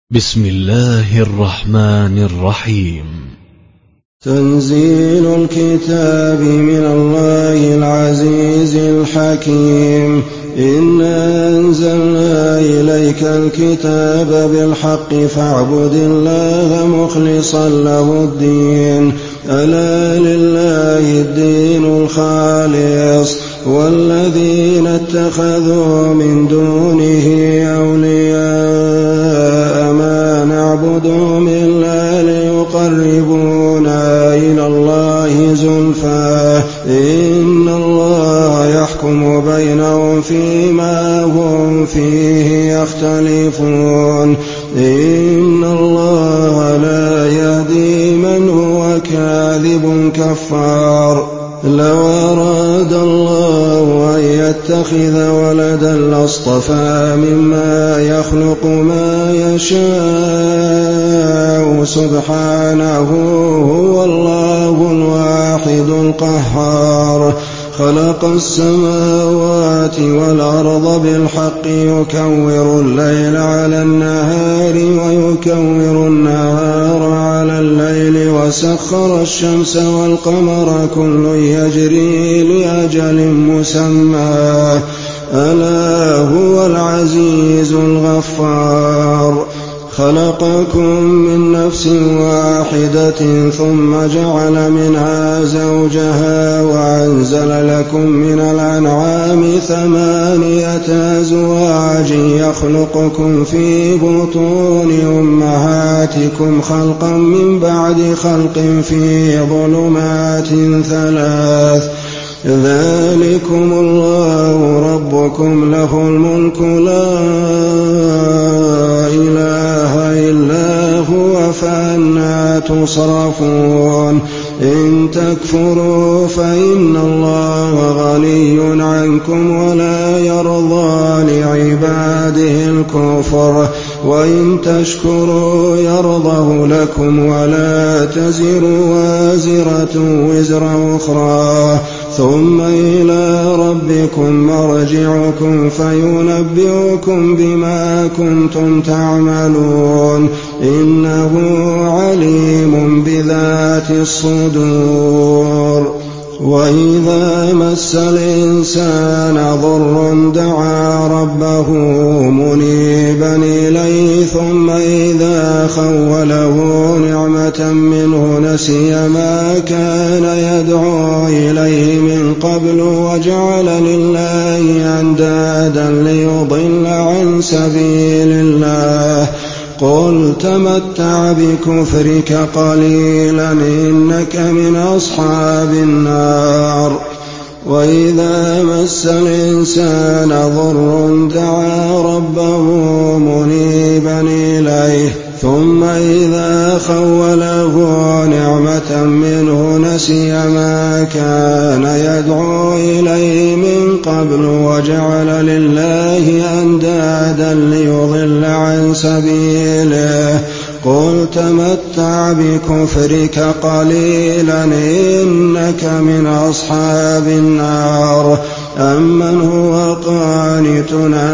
بسم الله الرحمن الرحيم. تنزيل الكتاب من الله العزيز الحكيم. إنا أنزلنا إليك الكتاب بالحق فاعبد الله مخلصا له الدين. ألا لله الدين الخالص والذين اتخذوا من دونه أولياء ما نعبدهم إلا ليقربونا إلى الله زلفى إن الله يحكم بينهم فيما هم فيه يختلفون. إن الله لا يهدي من هو كاذب كفار. لو أراد الله أن يتخذ ولدا لاصطفى مما يخلق ما يشاء سبحانه هو الله الواحد القهار. خلق السماوات والأرض بالحق يكور الليل على النهار ويكور النهار على الليل وسخر الشمس والقمر كل يجري لأجل مسمى ألا هو العزيز الغفار. خلقكم من نفس واحدة ثم جعل منها زوجها وأنزل لكم من الأنعام 8 أزواج يخلقكم في بطون أمهاتكم خلقا من بعد خلق في ظلمات 3. ذلكم الله ربكم له الملك لا إله إلا هو فأنى تصرفون. إن تكفروا فإن الله غني عنكم ولا يرضى لعباده الكفر وإن تشكروا يرضه لكم ولا تزر وازرة وزر أخرى ثم إلى ربكم مرجعكم فينبئكم بما كنتم تعملون إنه عليم بذات الصدور. وإذا مس الإنسان ضر دعا ربه منيبا إليه ثم إذا خوله نعمة منه نسي ما كان يدعو إليه من قبل وجعل لله أندادا ليضل عن سبيل الله. قل تمتع بكفرك قليلا إنك من أصحاب النار. وإذا مس الإنسان ضر دعا ربه منيبا إليه ثم إذا خوله نعمة منه نسي ما كان يدعو إليه من قبل وجعل لله أندادا ليضل عن سبيله. قل تمتع بكفرك قليلا إنك من أصحاب النار. أمن هو قانت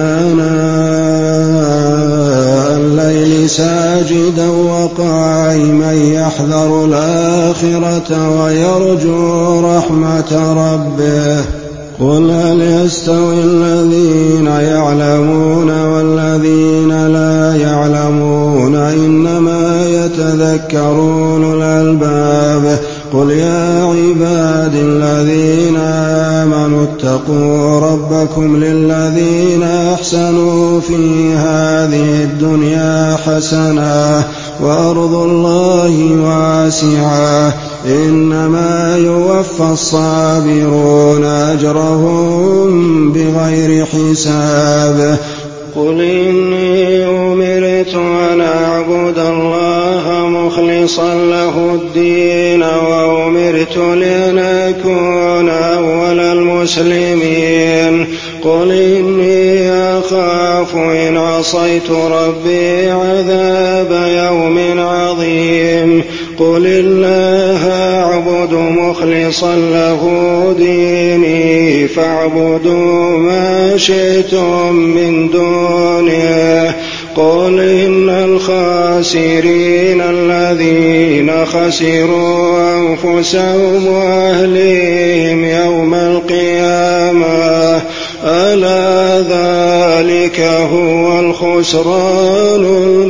آناء الليل ساجدا وقائما يحذر الآخرة ويرجو رحمة ربه. قل هل يستوي الذين يعلمون والذين لا يعلمون إنما يتذكر أولو الألباب. قل يا عباد الذين آمنوا اتقوا ربكم للذين أحسنوا في هذه الدنيا حسنة وأرض الله واسعة إنما يوفى الصابرون أجرهم بغير حساب. قل إني أمرت أن أعبد الله مخلصا له الدين وأمرت لأن أكون أول المسلمين. قل إني أخاف إن عصيت ربي عذاب يوم عظيم. قل الله أعبد مخلصا له ديني فاعبدوا ما شئتم من دونه قل إن الخاسرين الذين خسروا أنفسهم وأهليهم يوم القيامة ألا ذلك هو الخسران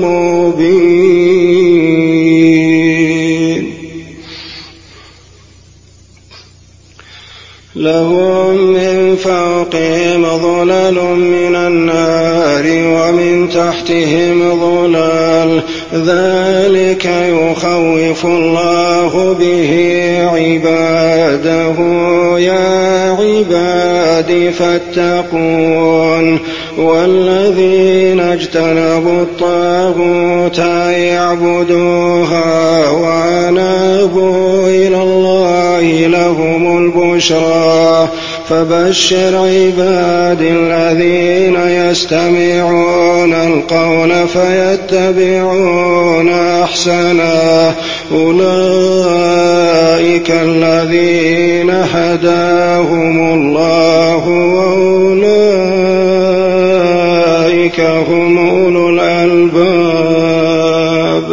المبين لهم من فوقهم ظلل من النار ومن تحتهم ظلال ذلك يخوف الله به عباده يا عباد فاتقون والذين اجتنبوا الطاغوت أن يعبدوها وأنابوا إلى الله لهم البشرى فبشر عباد الذين يستمعون القول فيتبعون أحسنه أولئك الذين هداهم الله وأولئك هم أولو الألباب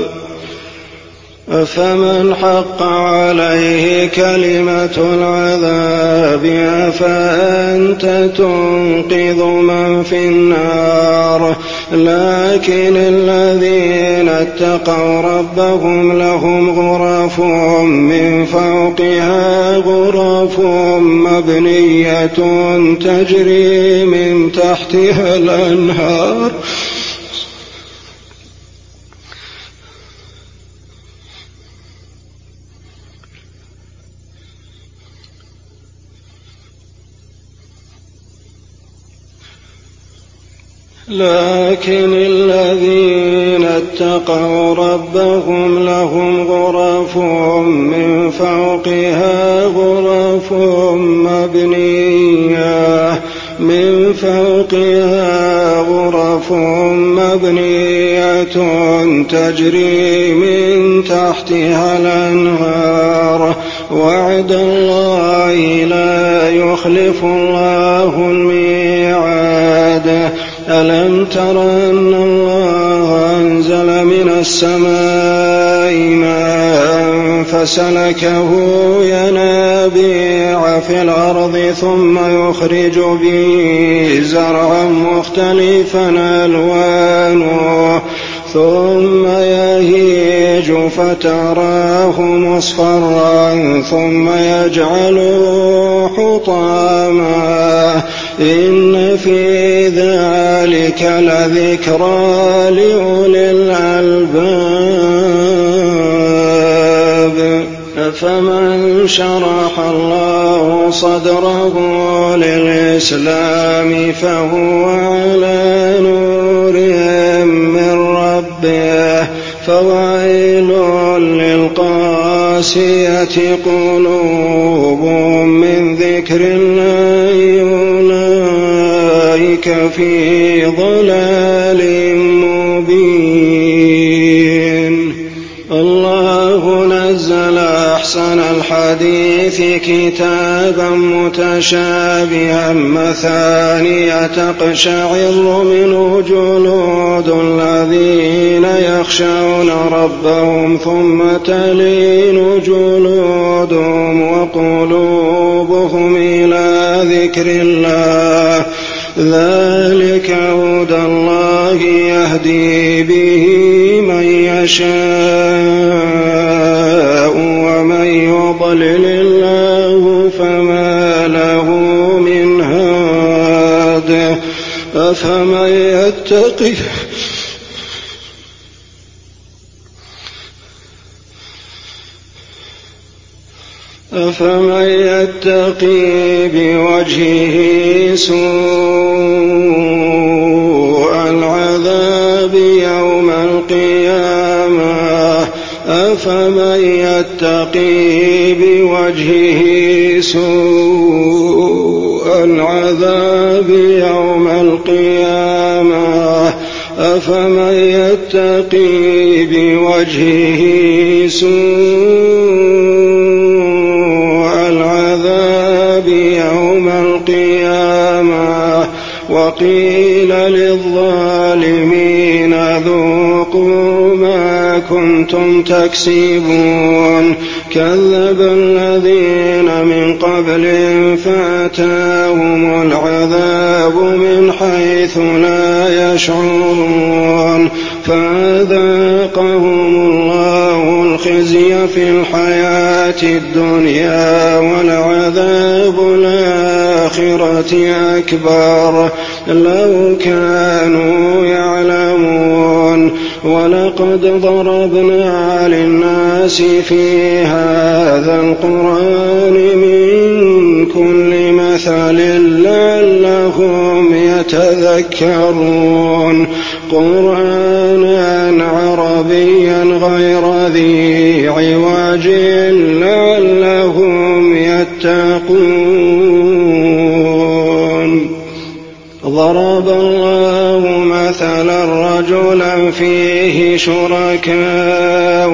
أفمن حق عليه كلمة العذاب أفأنت تنقذ من في النار لكن الذين اتقوا ربهم لهم غرف من فوقها غرف مبنية تجري من تحتها الأنهار لكن الذين اتقوا ربهم لهم غرف من فوقها غرف مبنية تجري من تحتها الأنهار وعد الله لا يخلف الله الميعاد ألم تر أن الله أنزل من السماء ماء فسلكه ينابيع في الأرض ثم يخرج به زرعا مختلفا ألوانه ثم يهيج فتراه مصفرا ثم يجعله حطاما إن في ذلك لذكرى لأولي الألباب فمن شرح الله صدره للإسلام فهو على نور من ربه فويل للقاسية قلوبهم من ذكر الله أولئك في ضلال مبين الله نزل أحسن الحديث كتابا متشابها مثانية تقشعر منه جلود الذين يخشون ربهم ثم تلين جلودهم وقلوبهم إلى ذكر الله ذلك هدى الله يهدي به من يشاء ومن يضلل الله فما له من هاد أفمن يتقي بوجهه سوء العذاب يوم القيامة أفمن يتقي بوجهه سوء العذاب يوم القيامة أفمن يتقي بوجهه سوء العذاب يوم القيامة وقيل للظالمين وذوقوا ما كنتم تكسبون كذب الذين من قبلهم فأتاهم العذاب من حيث لا يشعرون فأذاقهم الله الخزي في الحياة الدنيا ولعذاب الآخرة أكبر لو كانوا يعلمون ولقد ضربنا للناس في هذا القرآن من كل مثل لعلهم يتذكرون قرآنا عربيا غير ذي عوج لعلهم يتقون ضرب الله مثلا رجلا فيه شركاء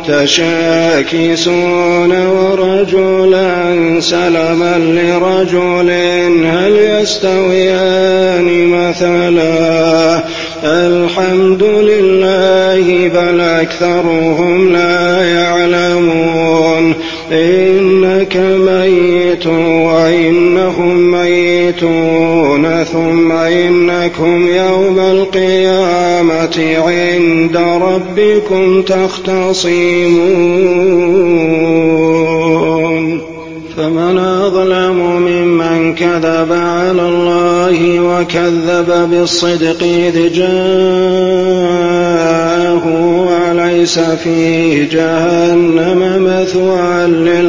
متشاكسون ورجلا سلما لرجل هل يستويان مثلا الحمد لله بل أكثرهم لا يعلمون إنك ميت وإنهم ميتون ثم إنكم يوم القيامة عند ربكم تختصمون فمن أظلم ممن كذب على الله وكذب بالصدق إذ جاءه وليس في جهنم مثوى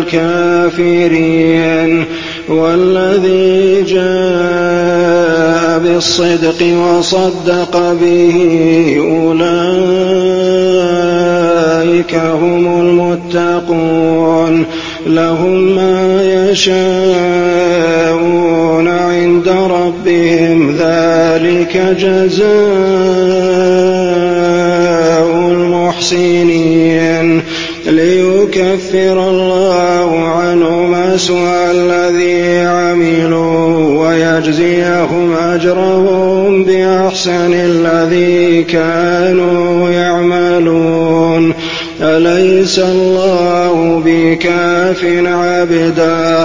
للكافرين والذي جاء بالصدق وصدق به أولئك هم المتقون لهم ما يشاءون عند ربهم ذلك جزاء المحسنين ليكفر الله عنهم أسوأ الذي عملوا ويجزيهم أجرهم بأحسن الذي كانوا يعملون أليس الله بكاف عبده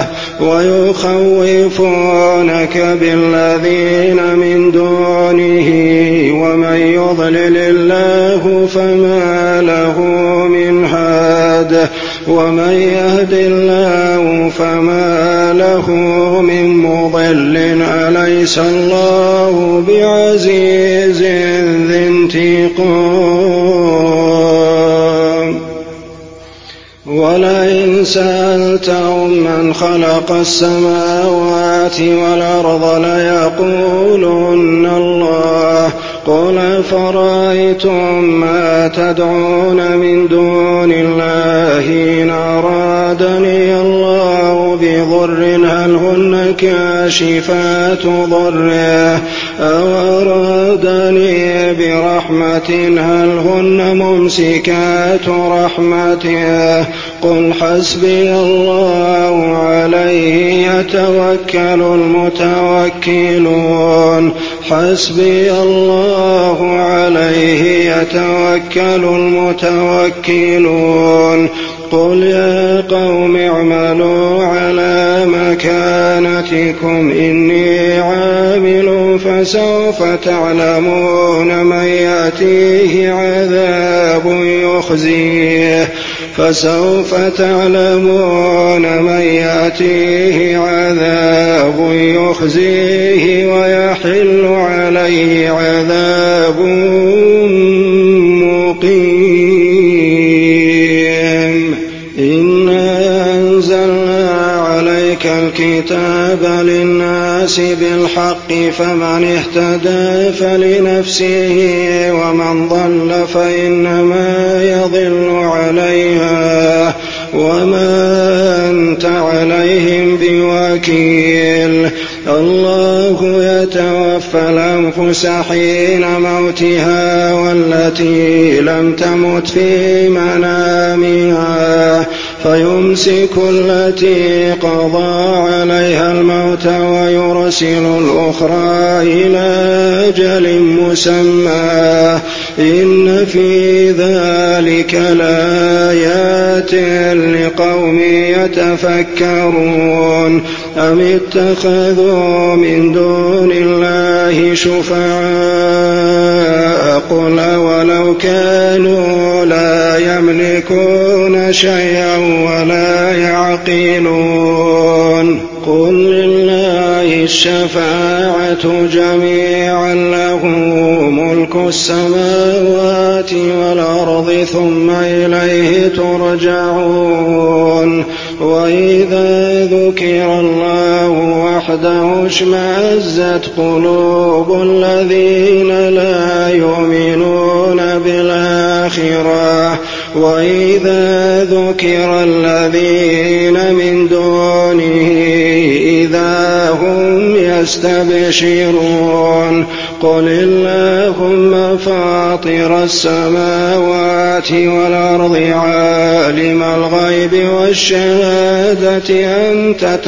ويخوفونك بالذين من دونه ومن يضلل الله فما له من هاد ومن يهد الله فما له من مضل أليس الله بعزيز ذي انتقام ولئن سألتهم من خلق السماوات والأرض ليقولن الله قل فرأيتم ما تدعون من دون الله إن أرادني الله بضر هل هن كاشفات ضره أو أرادني برحمة هل هن ممسكات رحمته قل حسبي الله عليه يتوكل المتوكلون حسبي الله عليه يتوكل المتوكلون قل يا قوم اعملوا على مكانتكم إني عامل فسوف تعلمون من يأتيه عذاب يخزيه فسوف تعلمون من يأتيه عذاب يخزيه ويحل عليه عذاب مقيم إنا أنزلنا عليك الكتاب للناس بالحق فمن اهتدى فلنفسه ومن ضل فإنما يضل عليها وما أنت عليهم بوكيل الله يتوفى الأنفس حين موتها والتي لم تمت في منامها فيمسك التي قضى عليها الموت ويرسل الأخرى إلى أجل مسمى إن في ذلك لآيات لقوم يتفكرون أم اتخذوا من دون الله شفعاء قل ولو كانوا لا يملكون شيئا ولا يعقلون قل لله الشفاعة جميعا له ملك السماوات والأرض ثم إليه ترجعون وإذا ذكر الله وحده اشمأزت قلوب الذين لا يؤمنون بالآخرة وإذا ذكر الذين من دونه إذا هم يستبشرون قل اللهم فاطر السماوات والأرض عالم الغيب والشهادة أنت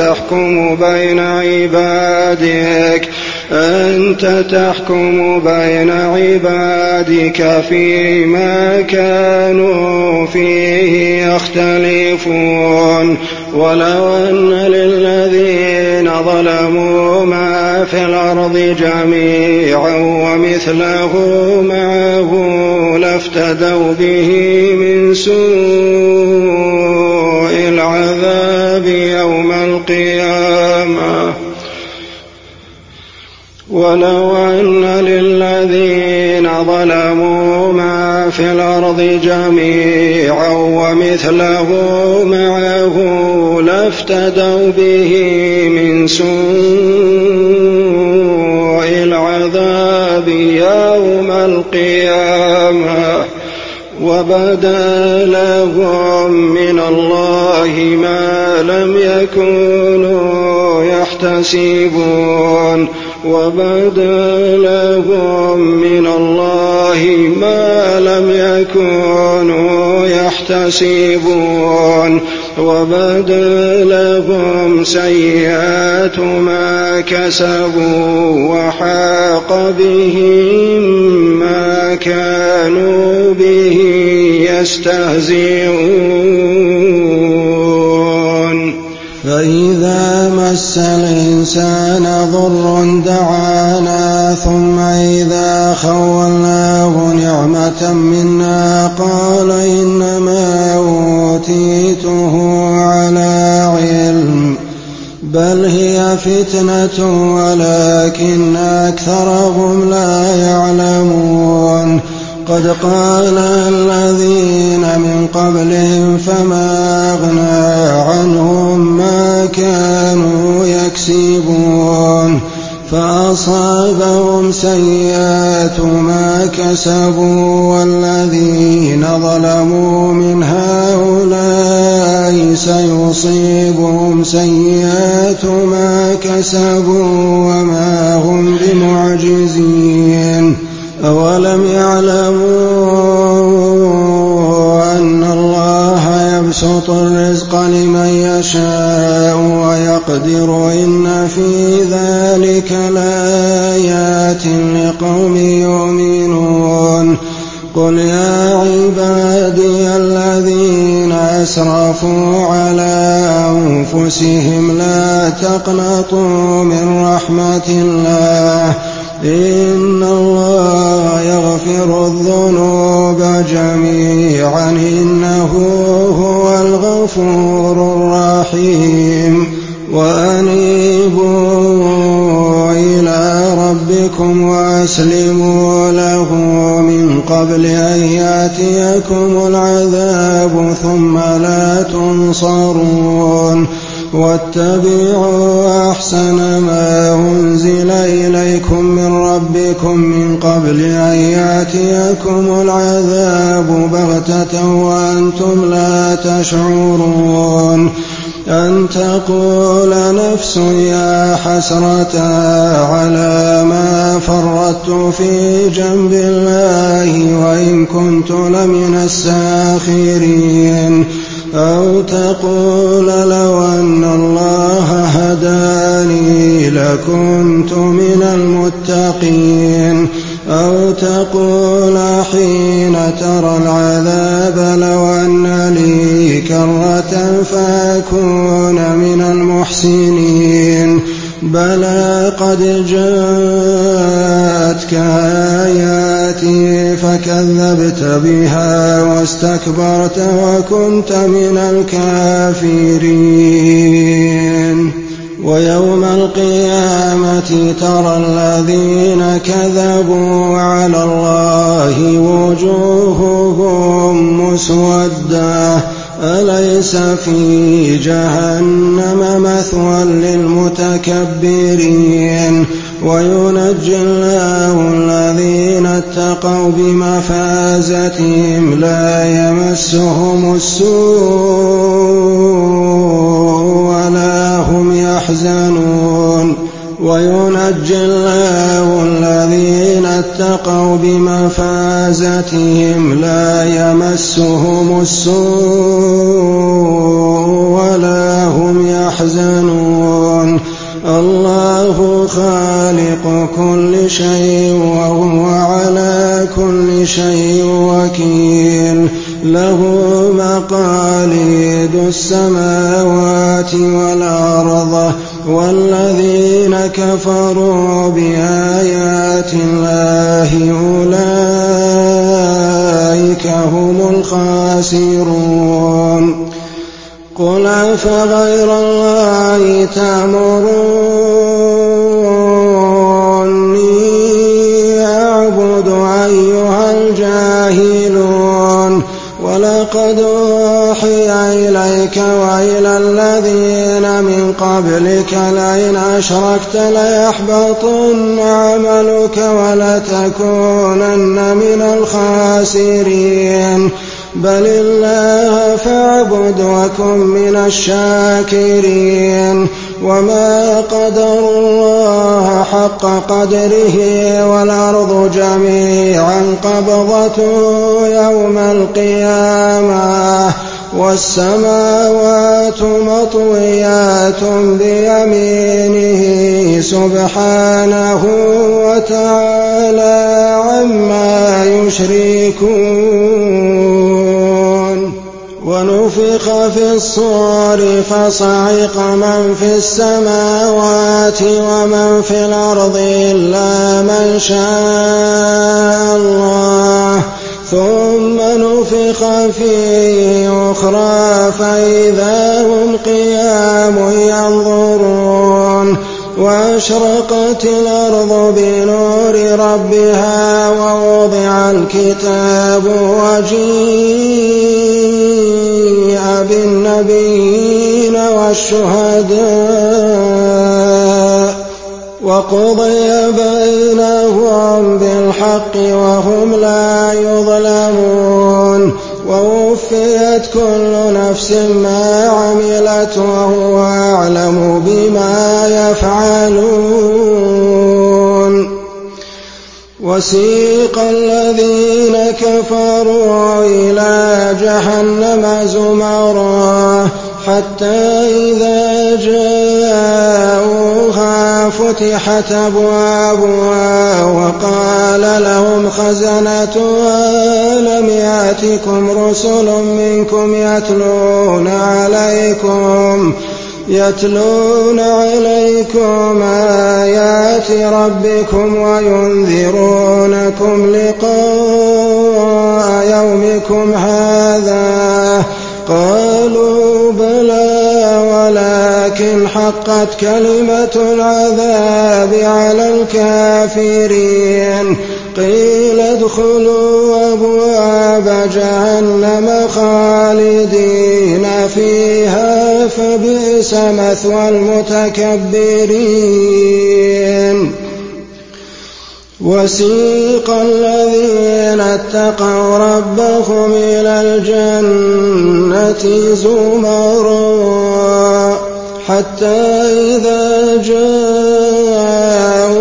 تحكم بين عبادك فيما كانوا فيه يختلفون ولو أن للذين ظلموا ما في الأرض جميعا ومثله معه لافتدوا به من سوء العذاب يوم القيامة ولو أن للذين ظلموا ما في الأرض جميعا ومثله معه لافتدوا به من سوء العذاب يوم القيامة وبدا لهم من الله ما لم يكونوا يحتسبون وبدا لهم من الله ما لم يكونوا يحتسبون وبدا لهم سيئات ما كسبوا وحاق بهم ما كانوا به يستهزئون فإذا مس الإنسان ضر دعانا ثم إذا خولناه نعمة منا قال إنما أوتيته على علم بل هي فتنة ولكن أكثرهم لا يعلمون قد قال الذين من قبلهم فما أغنى عنهم ما كانوا يكسبون فأصابهم سيئات ما كسبوا والذين ظلموا من هؤلاء سيصيبهم سيئات ما كسبوا وما هم بمعجزين أولم يعلموا أن الله يبسط الرزق لمن يشاء ويقدر إن في ذلك لآيات لقوم يؤمنون قل يا عبادي الذين أسرفوا على أنفسهم لا تقنطوا من رحمة الله إن الله يغفر الذنوب جميعا إنه هو الغفور الرحيم وأنيبوا إلى ربكم وأسلموا له من قبل أن يأتيكم العذاب ثم لا تنصرون واتبعوا أحسن ما أنزل إليكم من ربكم من قبل أن يأتيكم العذاب بغتة وأنتم لا تشعرون أن تقول نفس يا حسرة على ما فرطت في جنب الله وإن كنت لمن الساخرين أو تقول لو أن الله هداني لكنت من المتقين أو تقول حين ترى العذاب لو أن لي كرة فأكون من المحسنين بلى قد جاءتك آياتي فكذبت بها واستكبرت وكنت من الكافرين ويوم القيامة ترى الذين كذبوا على الله وجوههم مسودة أليس في جهنم مثوى للمتكبرين وينجي الله الذين اتقوا بمفازتهم لا يمسهم السوء ولا هم يحزنون وينجي الله الذين اتقوا بمفازتهم لا يمسهم السوء ولا هم يحزنون الله خالق كل شيء وهو على كل شيء وكيل له مقاليد السماوات والأرض والذين كفروا بآيات الله أولئك هم الخاسرون قل أفغير الله تأمروني أعبد أيها الجاهلون ولقد أوحي إليك وإلى الذين من قبلك لئن أشركت ليحبطن عملك ولتكونن من الخاسرين بل الله فاعبد وكن من الشاكرين وما قدر الله حق قدره والأرض جميعا قبضته يوم القيامة والسماوات مطويات بيمينه سبحانه وتعالى عما يشركون ونفخ في الصور فصعق من في السماوات ومن في الأرض إلا من شاء الله ثم نفخ فيه أخرى فإذا هم قيام ينظرون وأشرقت الأرض بنور ربها ووضع الكتاب وجيء بالنبيين والشهداء وقضي بينهم بالحق وهم لا يظلمون ووفيت كل نفس ما عملت وهو أعلم بما يفعلون وسيق الذين كفروا إلى جهنم زمرا حتى إذا جاءوها فتحت أبوابها وقال لهم خزنتها ألم يأتكم رسل منكم يتلون عليكم آيات ربكم وينذرونكم لقاء يومكم هذا قالوا بلى ولكن حقت كلمة العذاب على الكافرين قيل ادخلوا أبواب جهنم خالدين فيها فبئس مثوى المتكبرين وسيق الذين اتقوا ربهم إلى الجنة زمرا حتى إذا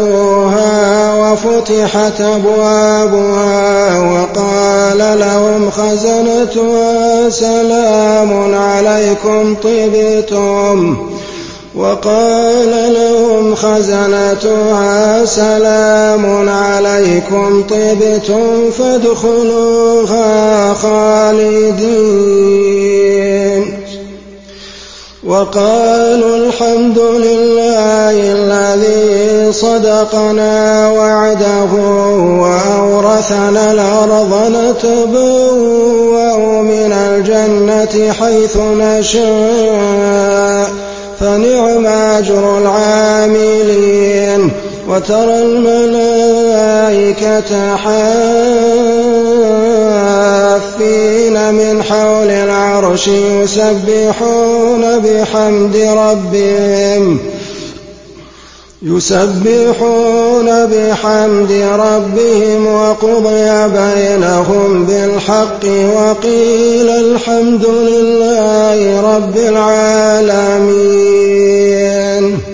جاءوها وفتحت أبوابها وقال لهم خزنتها سلام عليكم طبتم وقال لهم خزنتها سلام عليكم طبتم فادخلوها خالدين وقالوا الحمد لله الذي صدقنا وعده وأورثنا الأرض نتبوأ من الجنة حيث نشاء فنعم أجر العاملين وترى الملائكة حافين من حول العرش يسبحون بحمد ربهم وقضي بينهم بالحق وقيل الحمد لله رب العالمين